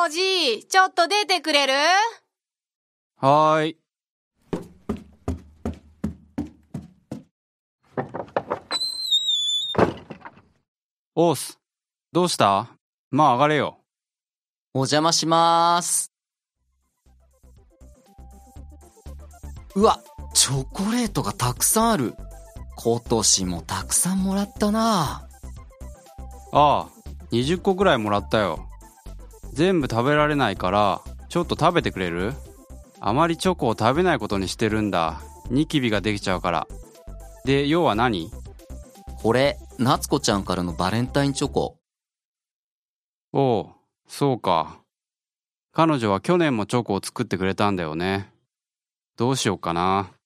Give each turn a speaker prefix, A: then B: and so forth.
A: おじい、ちょっと出てくれる？
B: はーい。おーす。どうした？まあ上がれよ。
C: お邪魔しまーす。うわ、チョコレートがたくさんある。今年もたくさんもらったな。
B: ああ、20個くらいもらったよ。全部食べられないからちょっと食べてくれる？あまりチョコを食べないことにしてるんだ。ニキビができちゃうから。で、要は何？
C: これ、夏子ちゃんからのバレンタインチョコ。
B: おう、そうか。彼女は去年もチョコを作ってくれたんだよね。どうしようかな。